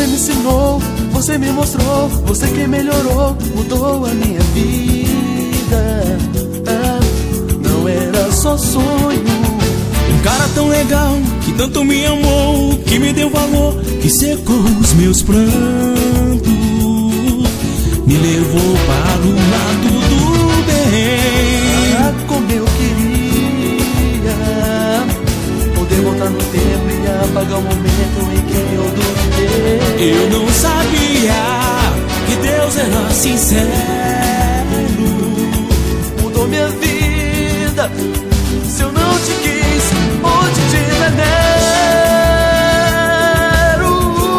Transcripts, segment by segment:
me ensinou, você me mostrou, você que melhorou, mudou a minha vida. Não era só sonho. Um cara tão legal, que tanto me amou, que me deu valor, que secou os meus prantos, me levou para o lado do bem. Como eu queria poder voltar no tempo e apagar o momento em que eu duvidei. Eu não sabia que Deus era sincero, mudou minha vida. Se eu não te quis, hoje te venero.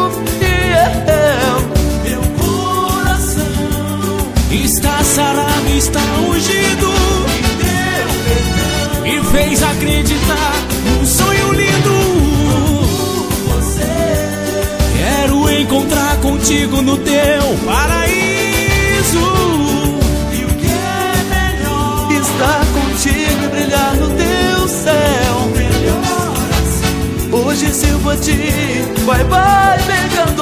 Meu coração está sarado, está ungido, me fez acreditar num sonho lindo. Quero encontrar contigo no teu paraíso. E o que é melhor? Estar contigo e brilhar no teu céu. Melhor assim. Hoje sirvo a ti, vai, pecador.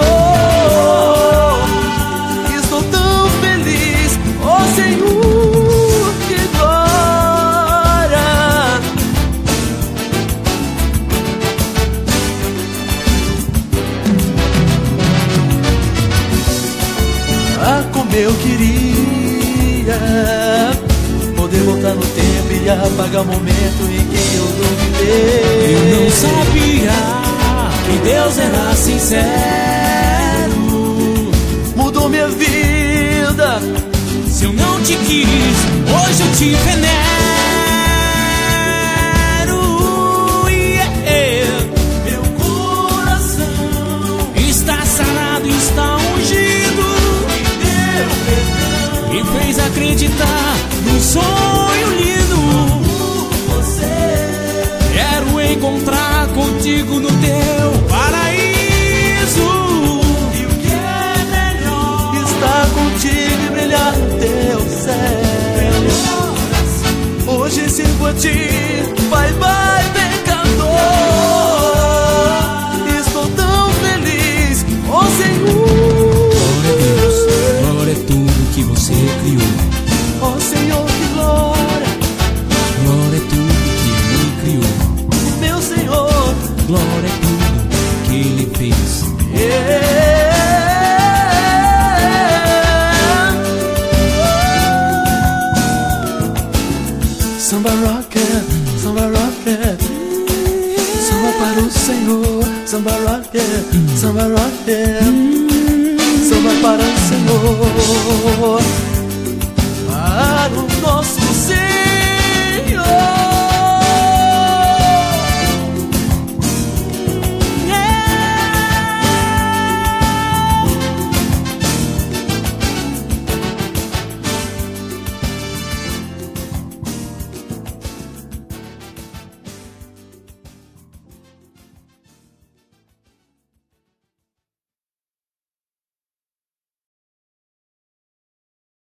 Estou tão feliz, ó Senhor, que glória. Como eu queria poder voltar no tempo e apagar o momento em que eu duvidei. Eu não sabia que Deus era sincero, mudou minha vida. Se eu não te quis, hoje eu te venero. Meu coração está sarado, está ungido, me fez acreditar num sonho lindo. Quero encontrar contigo no teu paraíso. E o que é melhor? Estar contigo e brilhar no teu céu. Hoje sirvo a ti, vai, pecador. Estou tão feliz, ó Senhor. Glória a Deus, glória é tudo que você criou. Ó Senhor, que glória. Glória é tudo que Ele criou. Meu Senhor, glória é tudo que Ele fez. Samba rocket, samba rocket, samba para o Senhor. Samba rocket, samba rocket, samba para o Senhor, para o nosso Senhor.